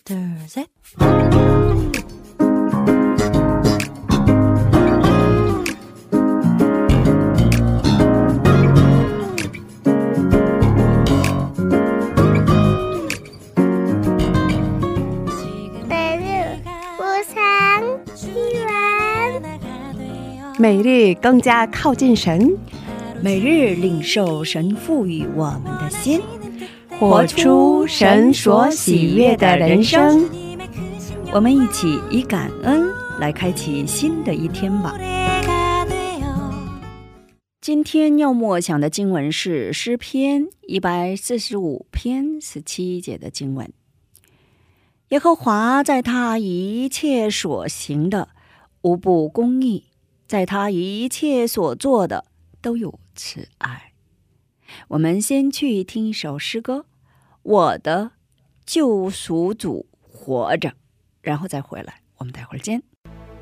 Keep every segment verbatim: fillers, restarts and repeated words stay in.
둘, 셋. 매일 우상 희망 每日更加靠近神， 每日领受神赋予我们的心， 活出神所喜悦的人生。 我们一起以感恩来开启新的一天吧。今天要默想的经文是诗篇一百四十五篇十七节的经文。耶和华在他一切所行的无不公义，在他一切所做的都有慈爱。我们先去听一首诗歌，我的救赎主活着，然后再回来，我们待会儿见。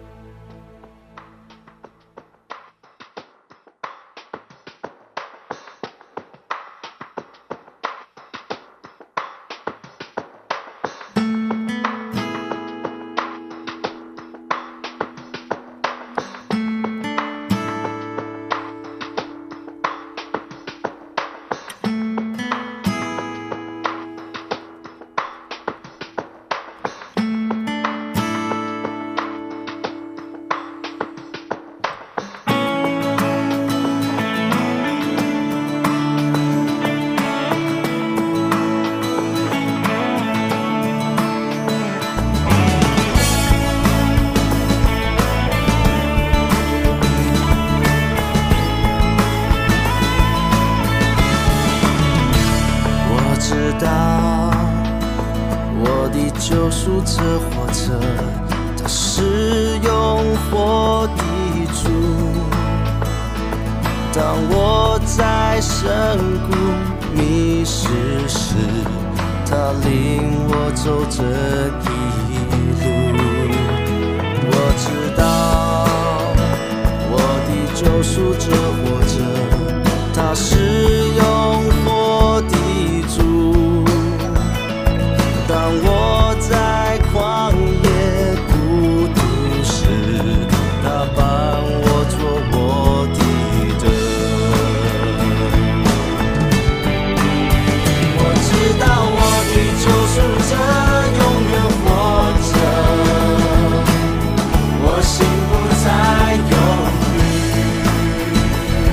救赎者活着，他是永活的主。当我在深谷迷失时，他领我走这一路。我知道我的救赎者活着，他是永活的主。当我在旷野孤独时，他伴我做我的灯。我知道我的救赎者永远活着，我心不再忧虑。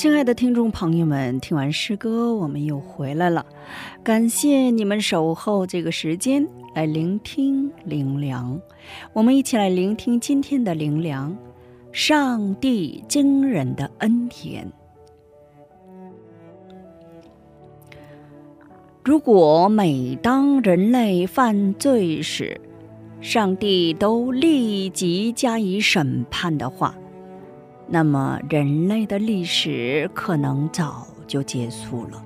亲爱的听众朋友们，听完诗歌我们又回来了，感谢你们守候这个时间来聆听灵粮。我们一起来聆听今天的灵粮，上帝惊人的恩典。如果每当人类犯罪时，上帝都立即加以审判的话，那么人类的历史可能早就结束了。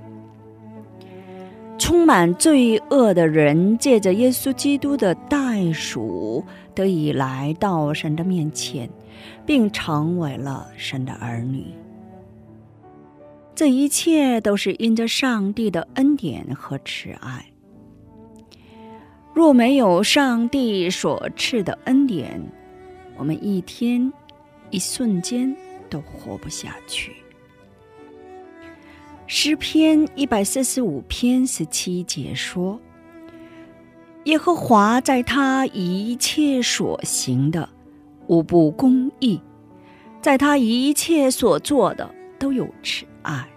充满罪恶的人借着耶稣基督的代赎得以来到神的面前，并成为了神的儿女。这一切都是因着上帝的恩典和慈爱。若没有上帝所赐的恩典，我们一天一瞬间都活不下去。诗篇一百四十五篇十七节说，耶和华在他一切所行的无不公义，在他一切所做的都有慈爱。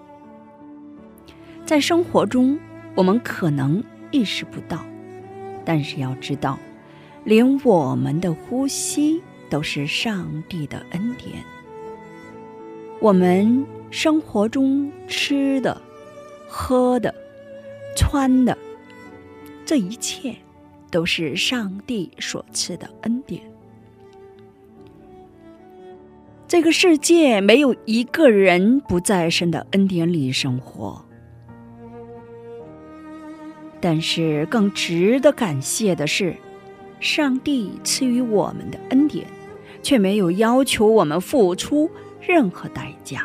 在生活中我们可能意识不到，但是要知道，连我们的呼吸都是上帝的恩典。我们生活中吃的、喝的、穿的，这一切都是上帝所赐的恩典。这个世界没有一个人不在神的恩典里生活。但是更值得感谢的是，上帝赐予我们的恩典，却没有要求我们付出任何代价。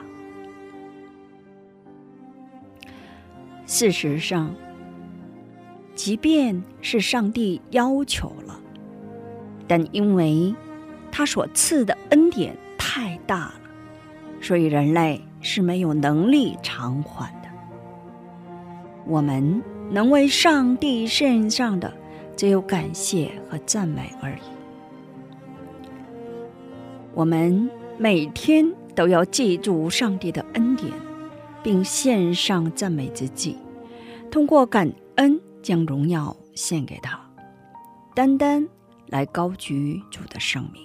事实上，即便是上帝要求了，但因为他所赐的恩典太大了，所以人类是没有能力偿还的。我们能为上帝献上的只有感谢和赞美而已。我们每天都要记住上帝的恩典，并献上赞美之祭，通过感恩将荣耀献给他，单单来高举主的圣名。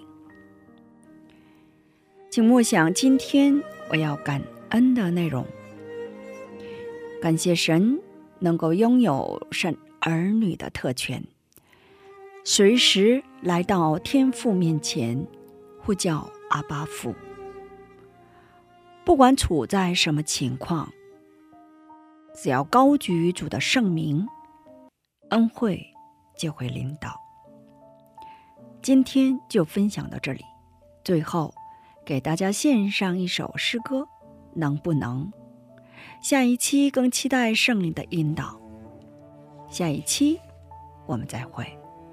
请默想今天我要感恩的内容。感谢神能够拥有神儿女的特权，随时来到天父面前呼叫阿爸父。不管处在什么情况，只要高举主的圣名，恩惠就会临到。今天就分享到这里，最后给大家献上一首诗歌，能不能？下一期更期待圣灵的引导。下一期我们再会。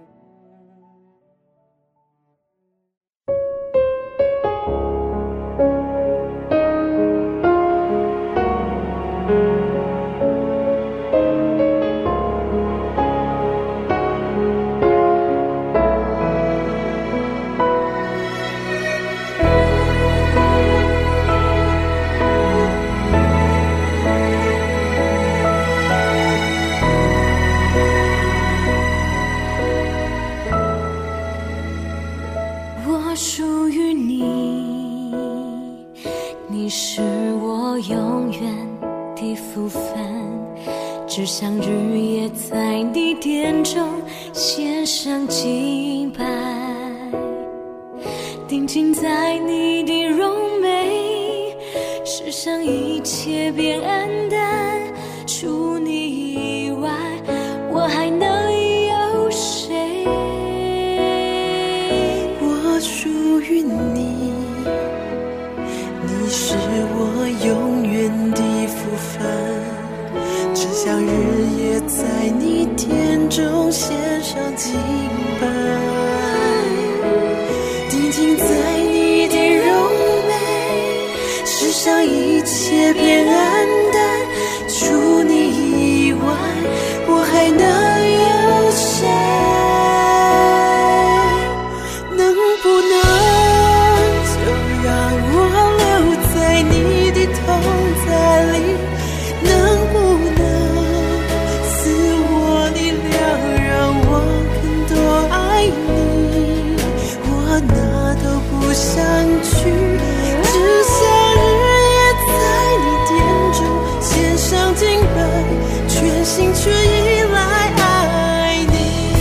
属于你，你是我永远的福分，只想日夜在你殿中献上敬拜，定睛在你的荣美，世上一切变黯淡，除你以外，我还能有谁？ 属于你，你是我永远的福分，只想日夜在你殿中献上敬拜，定睛在你的荣美，世上一切变黯淡，除你以外，我还能有谁？不能就让我留在你的头心全依赖爱你。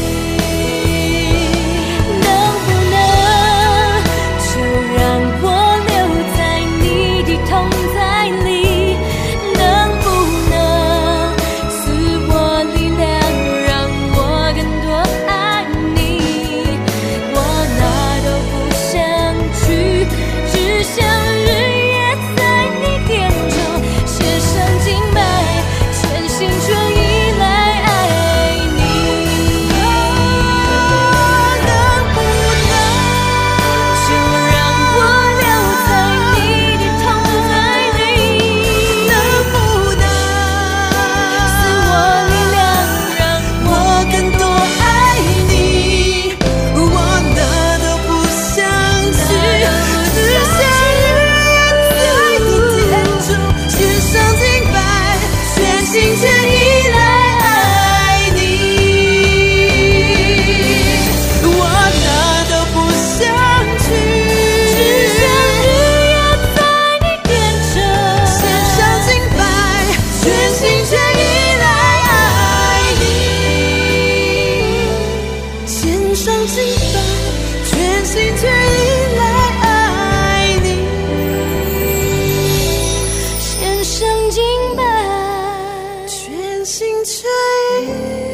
能不能就让我留在你的同在里？能不能赐我力量，让我更多爱你？我哪都不想去，只想日夜在你殿中献上敬拜，全心全意来爱你。能不能就让我留在你的同在里？ 能不能赐我力量，让我更多爱你？我哪都不想去，只想日夜在你殿中献上敬拜，全心全意来爱你。我哪都不想去， 只想日夜在你殿中献上敬拜，全心全意来爱你。献上敬拜，全心全意来爱你。 献上敬拜， 全心全意。